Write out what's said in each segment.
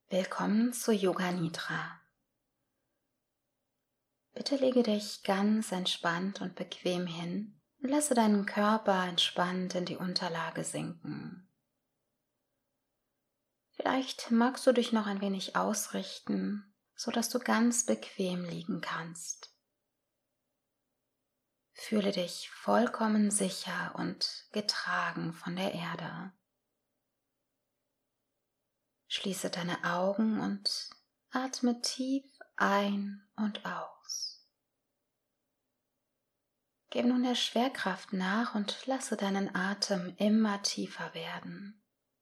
Willkommen zu Yoga Nidra. Bitte lege dich ganz entspannt und bequem hin und lasse deinen Körper entspannt in die Unterlage sinken. Vielleicht magst du dich noch ein wenig ausrichten, sodass du ganz bequem liegen kannst. Fühle dich vollkommen sicher und getragen von der Erde. Schließe deine Augen und atme tief ein und aus. Gib nun der Schwerkraft nach und lasse deinen Atem immer tiefer werden.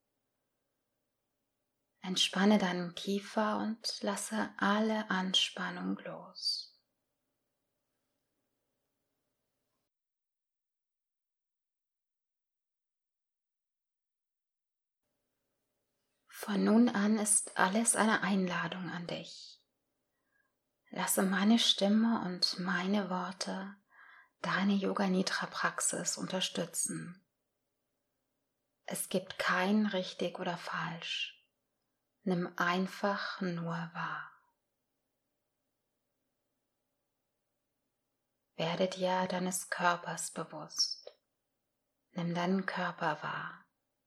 Entspanne deinen Kiefer und lasse alle Anspannung los. Von nun an ist alles eine Einladung an dich. Lasse meine Stimme und meine Worte deine Yoga-Nidra-Praxis unterstützen. Es gibt kein richtig oder falsch. Nimm einfach nur wahr. Werde dir deines Körpers bewusst. Nimm deinen Körper wahr.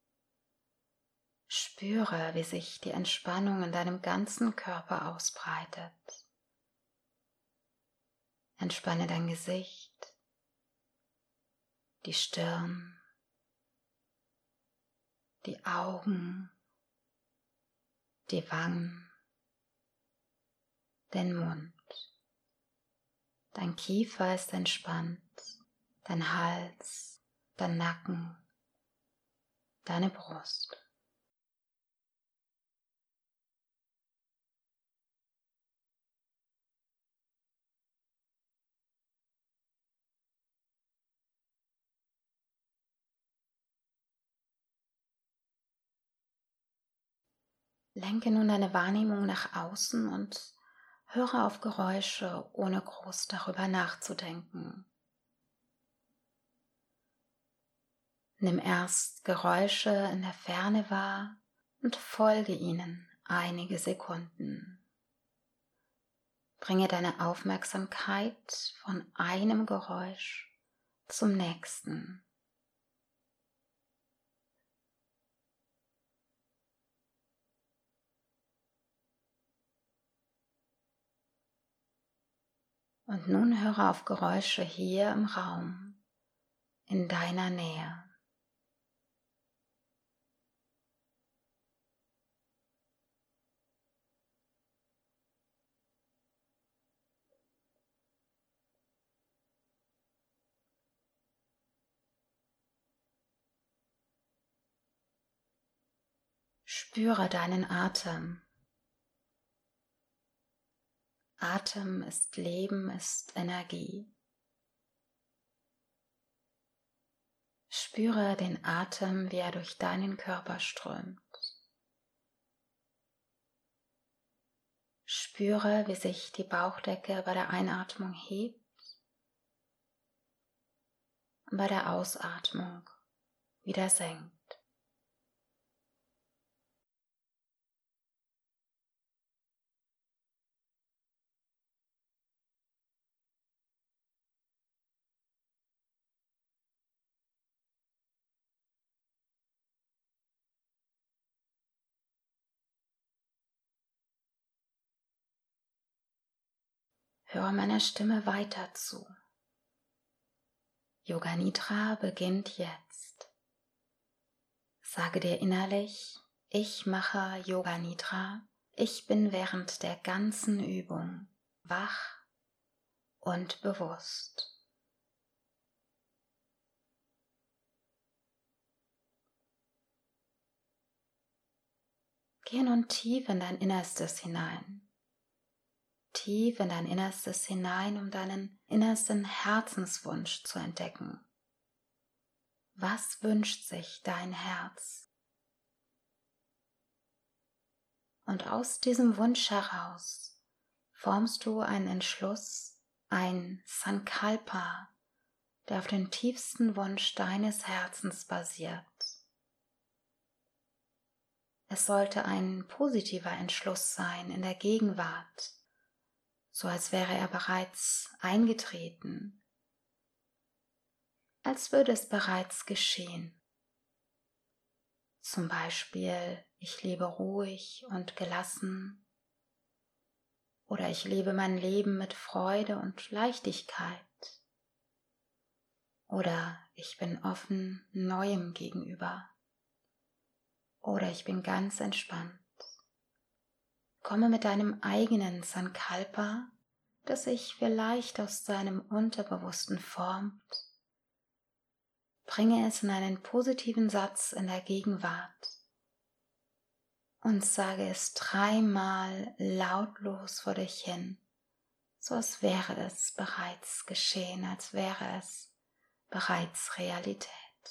Spüre, wie sich die Entspannung in deinem ganzen Körper ausbreitet. Entspanne dein Gesicht, die Stirn, die Augen, die Wangen, den Mund. Dein Kiefer ist entspannt, dein Hals, dein Nacken, deine Brust. Lenke nun deine Wahrnehmung nach außen und höre auf Geräusche, ohne groß darüber nachzudenken. Nimm erst Geräusche in der Ferne wahr und folge ihnen einige Sekunden. Bringe deine Aufmerksamkeit von einem Geräusch zum nächsten. Und nun höre auf Geräusche hier im Raum, in deiner Nähe. Spüre deinen Atem. Atem ist Leben, ist Energie. Spüre den Atem, wie er durch deinen Körper strömt. Spüre, wie sich die Bauchdecke bei der Einatmung hebt und bei der Ausatmung wieder senkt. Höre meiner Stimme weiter zu. Yoga Nidra beginnt jetzt. Sage dir innerlich, ich mache Yoga Nidra. Ich bin während der ganzen Übung wach und bewusst. Gehe nun tief in dein Innerstes hinein. Tief in dein Innerstes hinein, um deinen innersten Herzenswunsch zu entdecken. Was wünscht sich dein Herz? Und aus diesem Wunsch heraus formst du einen Entschluss, ein Sankalpa, der auf den tiefsten Wunsch deines Herzens basiert. Es sollte ein positiver Entschluss sein in der Gegenwart, so als wäre er bereits eingetreten, als würde es bereits geschehen. Zum Beispiel, ich lebe ruhig und gelassen oder ich lebe mein Leben mit Freude und Leichtigkeit oder ich bin offen Neuem gegenüber oder ich bin ganz entspannt. Komme mit deinem eigenen Sankalpa, das sich vielleicht aus deinem Unterbewussten formt. Bringe es in einen positiven Satz in der Gegenwart und sage es 3-mal lautlos vor dich hin, so als wäre es bereits geschehen, als wäre es bereits Realität.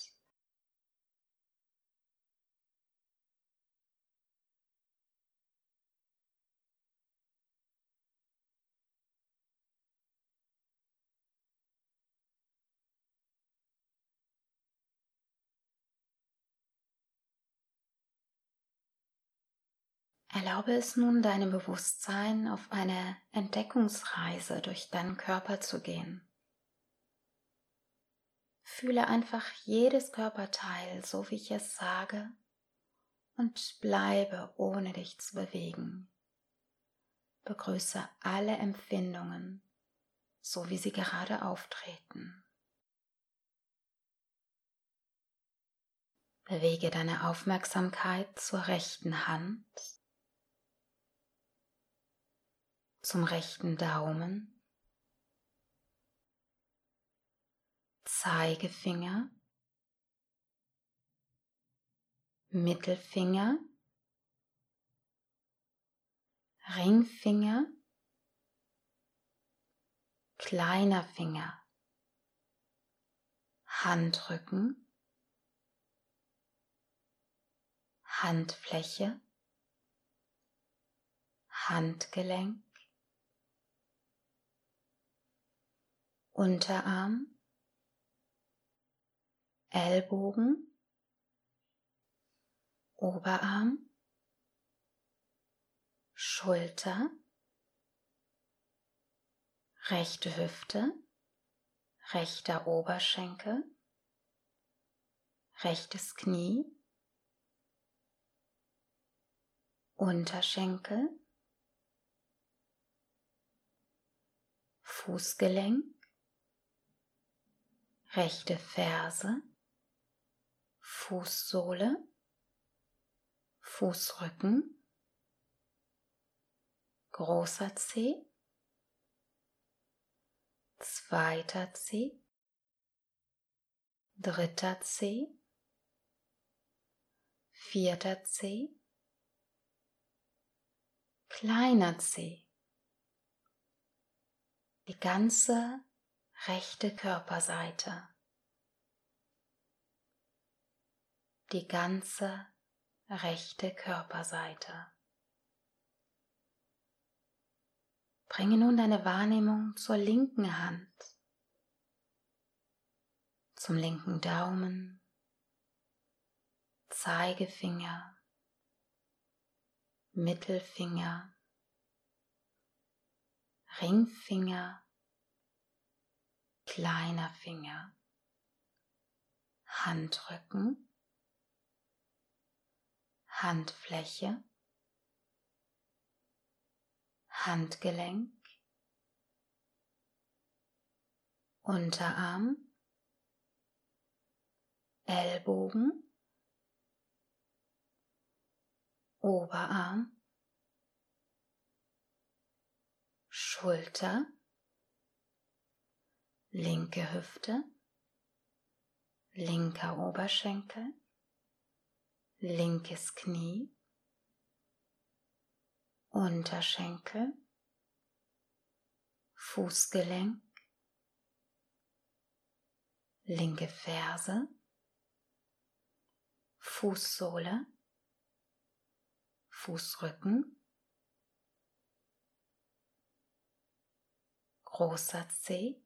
Erlaube es nun deinem Bewusstsein auf eine Entdeckungsreise durch deinen Körper zu gehen. Fühle einfach jedes Körperteil, so wie ich es sage, und bleibe ohne dich zu bewegen. Begrüße alle Empfindungen, so wie sie gerade auftreten. Bewege deine Aufmerksamkeit zur rechten Hand, zum rechten Daumen, Zeigefinger, Mittelfinger, Ringfinger, kleiner Finger, Handrücken, Handfläche, Handgelenk, Unterarm, Ellbogen, Oberarm, Schulter, rechte Hüfte, rechter Oberschenkel, rechtes Knie, Unterschenkel, Fußgelenk, rechte Ferse, Fußsohle, Fußrücken, großer Zeh, zweiter Zeh, dritter Zeh, vierter Zeh, kleiner Zeh, die ganze rechte Körperseite, die ganze rechte Körperseite. Bringe nun deine Wahrnehmung zur linken Hand, zum linken Daumen, Zeigefinger, Mittelfinger, Ringfinger, kleiner Finger, Handrücken, Handfläche, Handgelenk, Unterarm, Ellbogen, Oberarm, Schulter, linke Hüfte, linker Oberschenkel, linkes Knie, Unterschenkel, Fußgelenk, linke Ferse, Fußsohle, Fußrücken, großer Zeh,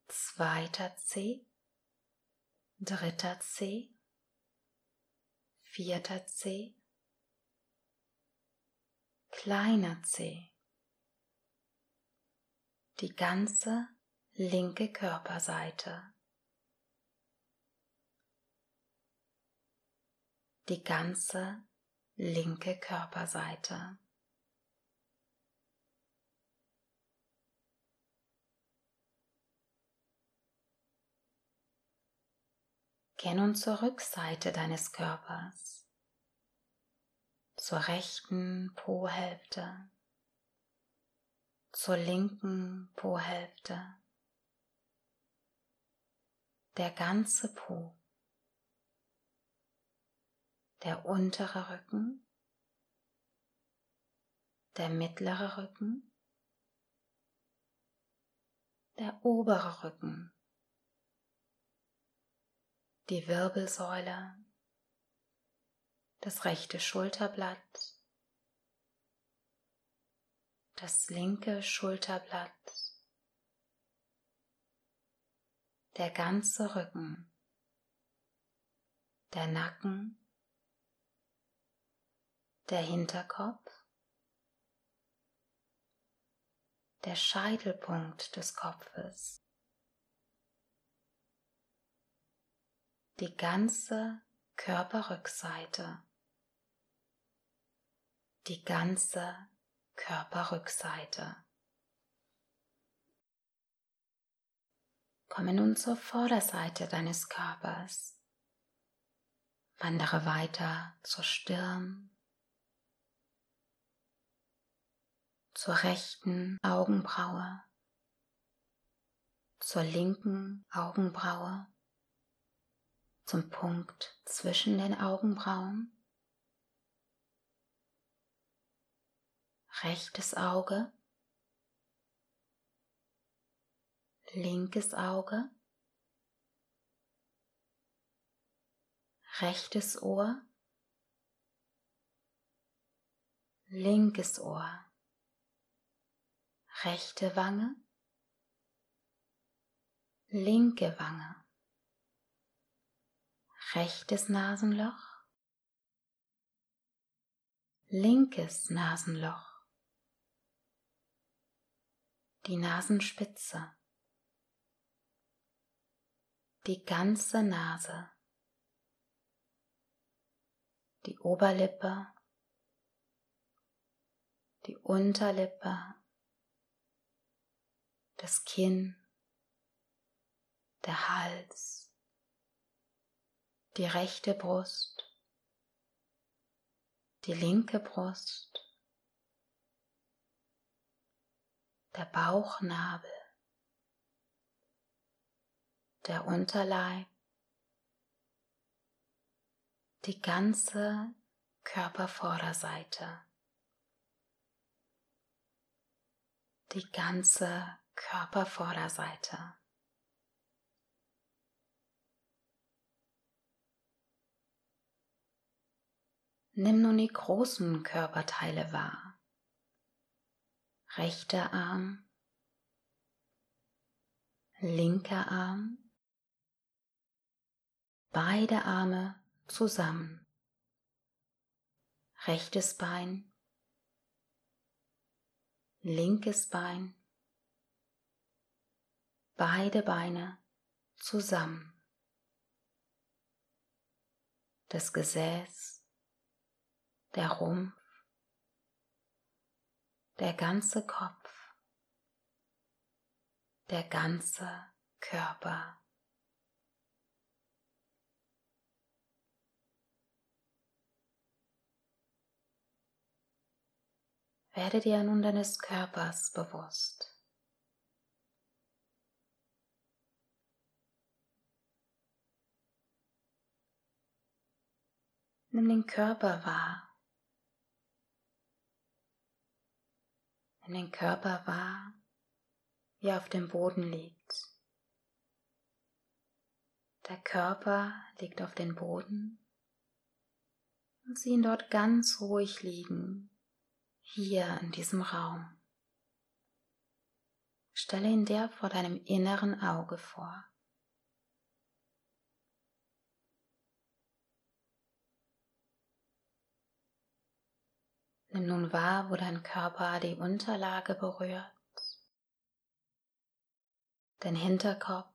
zweiter Zeh, dritter Zeh, vierter Zeh, kleiner Zeh, die ganze linke Körperseite, die ganze linke Körperseite. Geh nun zur Rückseite deines Körpers, zur rechten Po-Hälfte, zur linken Po-Hälfte, der ganze Po, der untere Rücken, der mittlere Rücken, der obere Rücken, die Wirbelsäule, das rechte Schulterblatt, das linke Schulterblatt, der ganze Rücken, der Nacken, der Hinterkopf, der Scheitelpunkt des Kopfes, die ganze Körperrückseite, die ganze Körperrückseite. Komme nun zur Vorderseite deines Körpers. Wandere weiter zur Stirn, zur rechten Augenbraue, zur linken Augenbraue, zum Punkt zwischen den Augenbrauen, rechtes Auge, linkes Auge, rechtes Ohr, linkes Ohr, rechte Wange, linke Wange, rechtes Nasenloch, linkes Nasenloch, die Nasenspitze, die ganze Nase, die Oberlippe, die Unterlippe, das Kinn, der Hals, die rechte Brust, die linke Brust, der Bauchnabel, der Unterleib, die ganze Körpervorderseite, die ganze Körpervorderseite. Nimm nun die großen Körperteile wahr. Rechter Arm, linker Arm, beide Arme zusammen, rechtes Bein, linkes Bein, beide Beine zusammen, das Gesäß, der Rumpf, der ganze Kopf, der ganze Körper. Werde dir nun deines Körpers bewusst. Nimm den Körper wahr. Nimm den Körper wahr, wie er auf dem Boden liegt. Der Körper liegt auf dem Boden und sieh ihn dort ganz ruhig liegen, hier in diesem Raum. Stelle ihn dir vor deinem inneren Auge vor. Nimm nun wahr, wo dein Körper die Unterlage berührt, den Hinterkopf,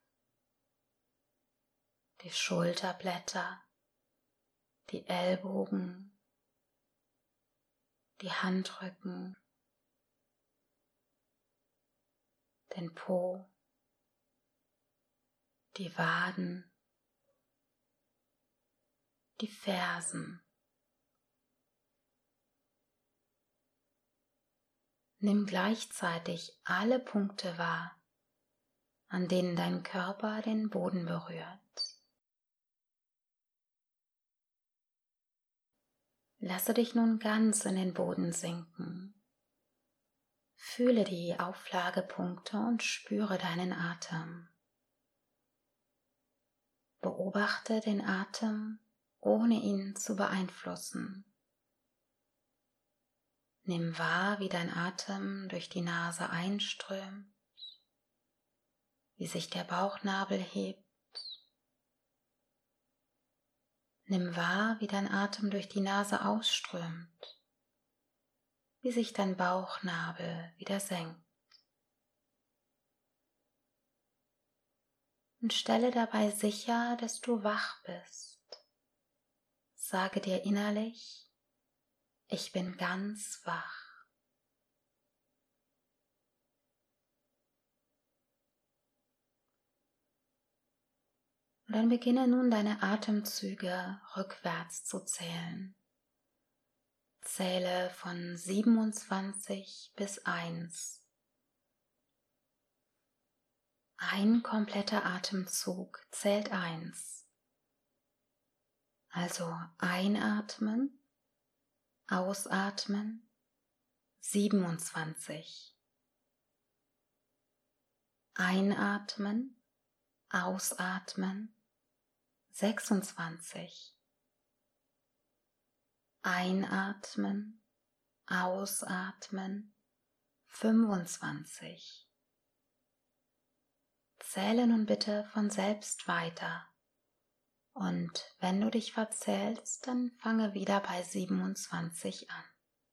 die Schulterblätter, die Ellbogen, die Handrücken, den Po, die Waden, die Fersen. Nimm gleichzeitig alle Punkte wahr, an denen dein Körper den Boden berührt. Lasse dich nun ganz in den Boden sinken. Fühle die Auflagepunkte und spüre deinen Atem. Beobachte den Atem, ohne ihn zu beeinflussen. Nimm wahr, wie dein Atem durch die Nase einströmt, wie sich der Bauchnabel hebt. Nimm wahr, wie dein Atem durch die Nase ausströmt, wie sich dein Bauchnabel wieder senkt. Und stelle dabei sicher, dass du wach bist. Sage dir innerlich: Ich bin ganz wach. Und dann beginne nun deine Atemzüge rückwärts zu zählen. Zähle von 27 bis 1. Ein kompletter Atemzug zählt 1. Also einatmen, ausatmen, 27. Einatmen, ausatmen, 26. Einatmen, ausatmen, 25. Zähle nun bitte von selbst weiter. Und wenn du dich verzählst, dann fange wieder bei 27 an.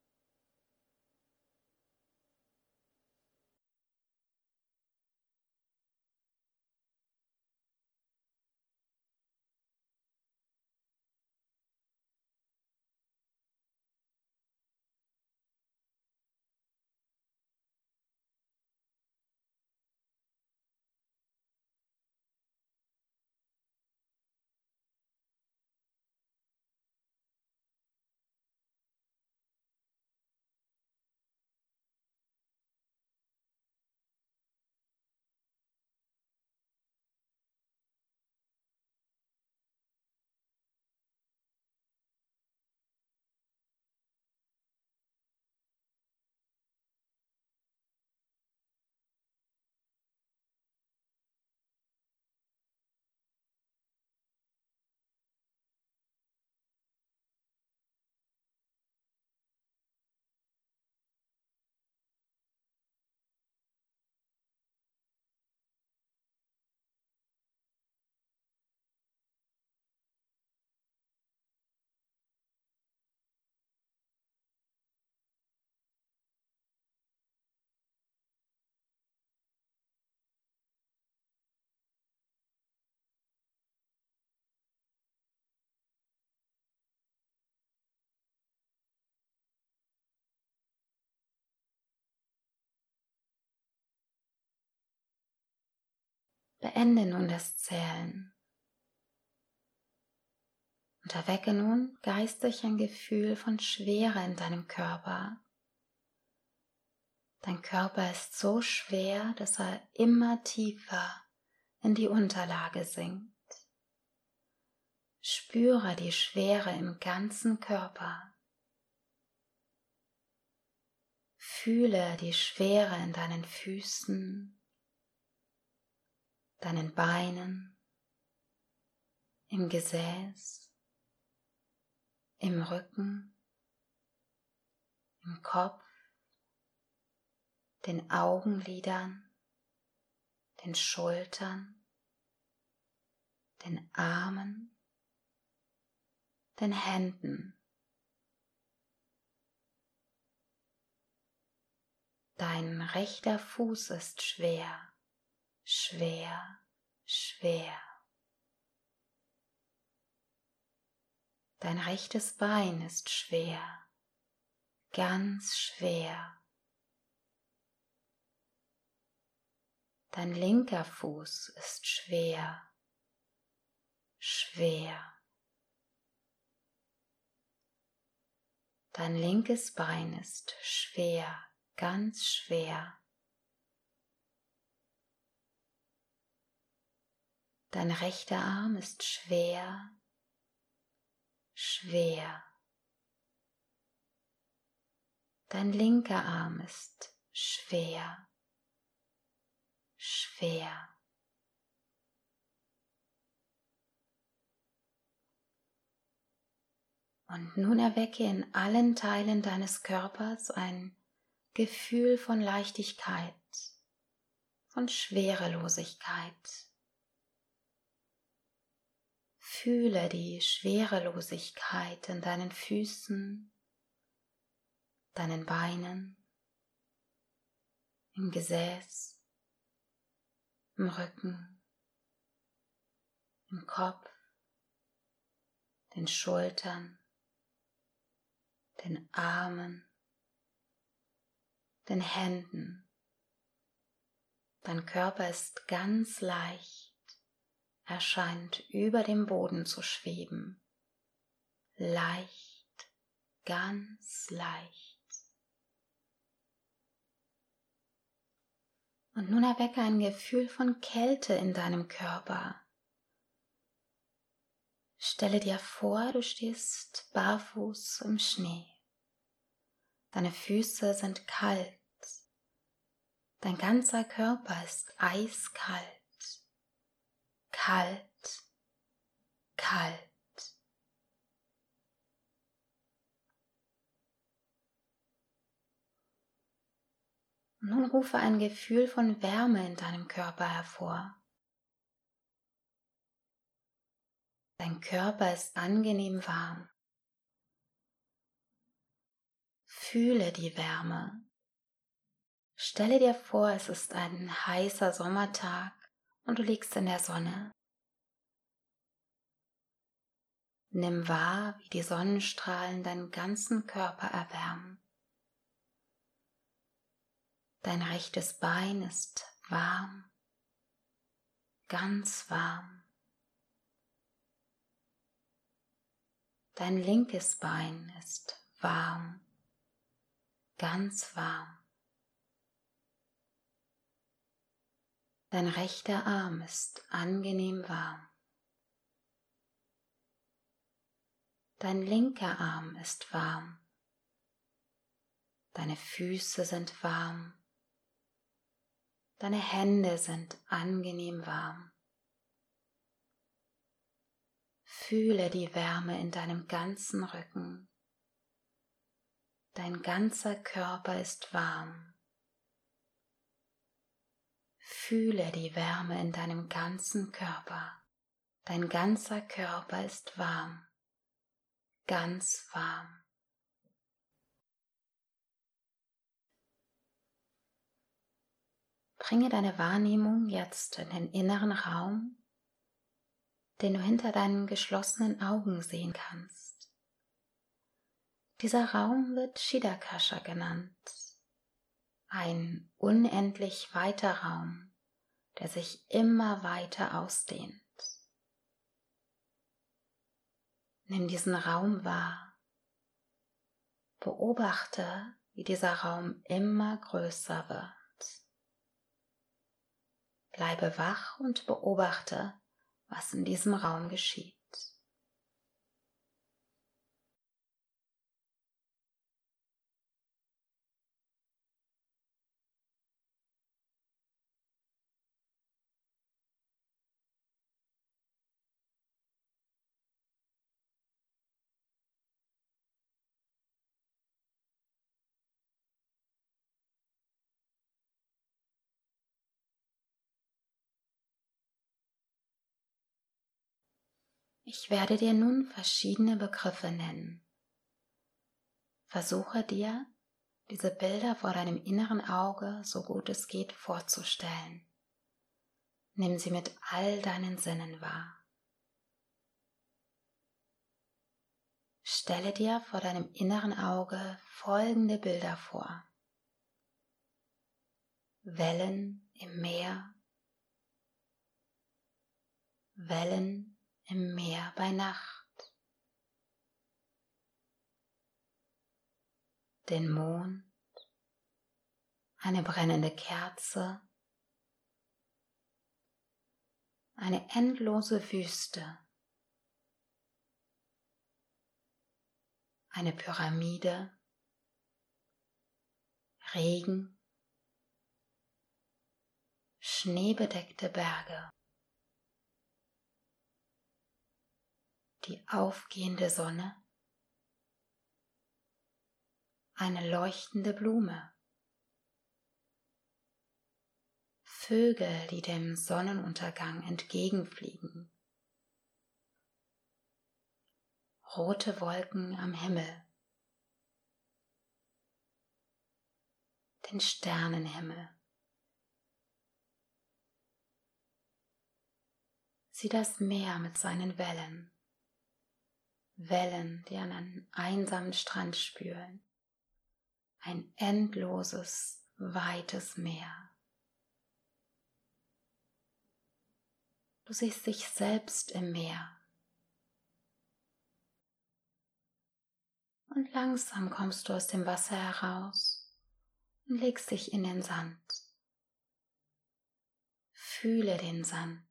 Beende nun das Zählen und erwecke nun geistig ein Gefühl von Schwere in deinem Körper. Dein Körper ist so schwer, dass er immer tiefer in die Unterlage sinkt. Spüre die Schwere im ganzen Körper. Fühle die Schwere in deinen Füßen, deinen Beinen, im Gesäß, im Rücken, im Kopf, den Augenlidern, den Schultern, den Armen, den Händen. Dein rechter Fuß ist schwer, schwer, schwer. Dein rechtes Bein ist schwer, ganz schwer. Dein linker Fuß ist schwer, schwer. Dein linkes Bein ist schwer, ganz schwer. Dein rechter Arm ist schwer, schwer. Dein linker Arm ist schwer, schwer. Und nun erwecke in allen Teilen deines Körpers ein Gefühl von Leichtigkeit, von Schwerelosigkeit. Fühle die Schwerelosigkeit in deinen Füßen, deinen Beinen, im Gesäß, im Rücken, im Kopf, den Schultern, den Armen, den Händen. Dein Körper ist ganz leicht, er scheint über dem Boden zu schweben. Leicht, ganz leicht. Und nun erwecke ein Gefühl von Kälte in deinem Körper. Stelle dir vor, du stehst barfuß im Schnee. Deine Füße sind kalt. Dein ganzer Körper ist eiskalt. Kalt, kalt. Und nun rufe ein Gefühl von Wärme in deinem Körper hervor. Dein Körper ist angenehm warm. Fühle die Wärme. Stelle dir vor, es ist ein heißer Sommertag und du liegst in der Sonne. Nimm wahr, wie die Sonnenstrahlen deinen ganzen Körper erwärmen. Dein rechtes Bein ist warm, ganz warm. Dein linkes Bein ist warm, ganz warm. Dein rechter Arm ist angenehm warm. Dein linker Arm ist warm. Deine Füße sind warm. Deine Hände sind angenehm warm. Fühle die Wärme in deinem ganzen Rücken. Dein ganzer Körper ist warm. Fühle die Wärme in deinem ganzen Körper. Dein ganzer Körper ist warm, ganz warm. Bringe deine Wahrnehmung jetzt in den inneren Raum, den du hinter deinen geschlossenen Augen sehen kannst. Dieser Raum wird Chidakasha genannt, ein unendlich weiter Raum, der sich immer weiter ausdehnt. Nimm diesen Raum wahr. Beobachte, wie dieser Raum immer größer wird. Bleibe wach und beobachte, was in diesem Raum geschieht. Ich werde dir nun verschiedene Begriffe nennen. Versuche dir diese Bilder vor deinem inneren Auge so gut es geht vorzustellen. Nimm sie mit all deinen Sinnen wahr. Stelle dir vor deinem inneren Auge folgende Bilder vor. Wellen im Meer, Wellen im Meer bei Nacht, den Mond, eine brennende Kerze, eine endlose Wüste, eine Pyramide, Regen, schneebedeckte Berge, die aufgehende Sonne, eine leuchtende Blume, Vögel, die dem Sonnenuntergang entgegenfliegen, rote Wolken am Himmel, den Sternenhimmel. Sieh das Meer mit seinen Wellen, Wellen, die an einen einsamen Strand spülen, ein endloses, weites Meer. Du siehst dich selbst im Meer. Und langsam kommst du aus dem Wasser heraus und legst dich in den Sand. Fühle den Sand.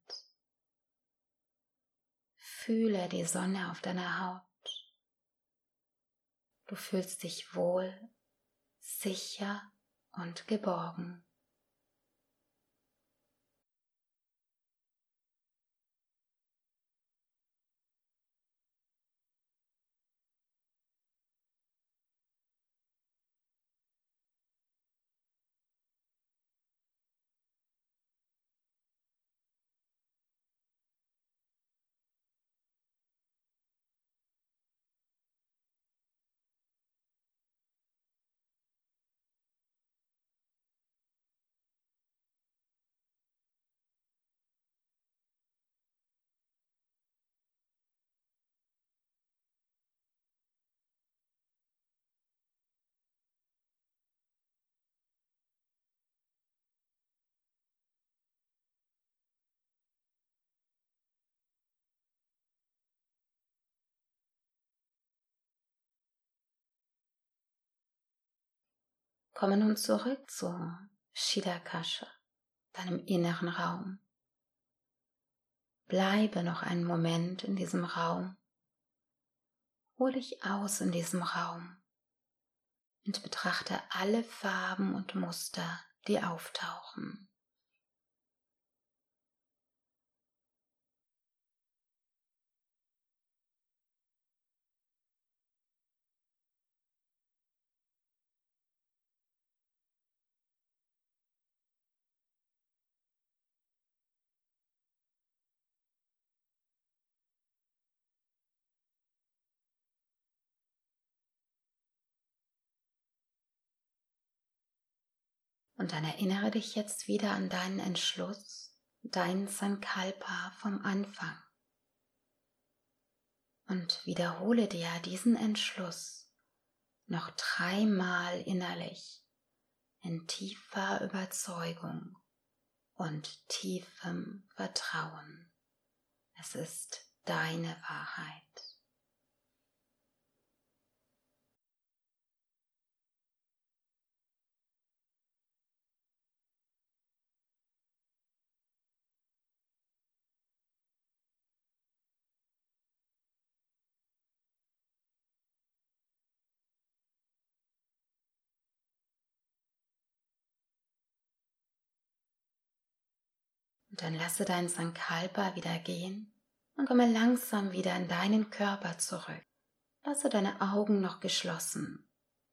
Fühle die Sonne auf deiner Haut. Du fühlst dich wohl, sicher und geborgen. Komme nun zurück zu Chitakasha, deinem inneren Raum. Bleibe noch einen Moment in diesem Raum. Ruh dich aus in diesem Raum und betrachte alle Farben und Muster, die auftauchen. Und dann erinnere dich jetzt wieder an deinen Entschluss, dein Sankalpa vom Anfang. Und wiederhole dir diesen Entschluss noch 3-mal innerlich in tiefer Überzeugung und tiefem Vertrauen. Es ist deine Wahrheit. Und dann lasse dein Sankalpa wieder gehen und komme langsam wieder in deinen Körper zurück. Lasse deine Augen noch geschlossen.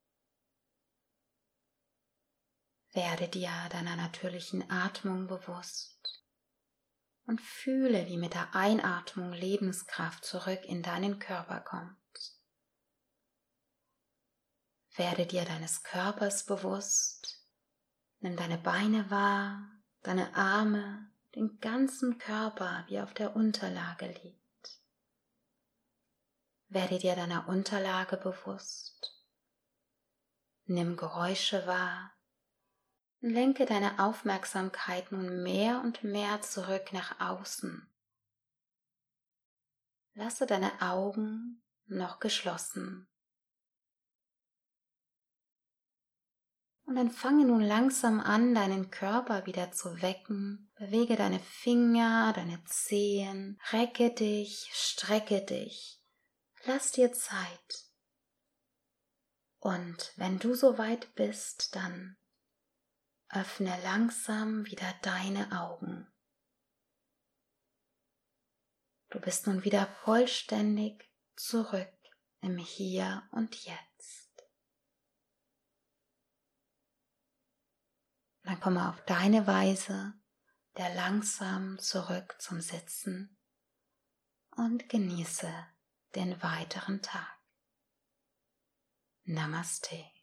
Werde dir deiner natürlichen Atmung bewusst und fühle, wie mit der Einatmung Lebenskraft zurück in deinen Körper kommt. Werde dir deines Körpers bewusst. Nimm deine Beine wahr, deine Arme, den ganzen Körper, wie er auf der Unterlage liegt. Werde dir deiner Unterlage bewusst. Nimm Geräusche wahr und lenke deine Aufmerksamkeit nun mehr und mehr zurück nach außen. Lasse deine Augen noch geschlossen. Und dann fange nun langsam an, deinen Körper wieder zu wecken. Bewege deine Finger, deine Zehen, recke dich, strecke dich. Lass dir Zeit. Und wenn du soweit bist, dann öffne langsam wieder deine Augen. Du bist nun wieder vollständig zurück im Hier und Jetzt. Dann komme auf deine Weise wieder langsam zurück zum Sitzen und genieße den weiteren Tag. Namaste.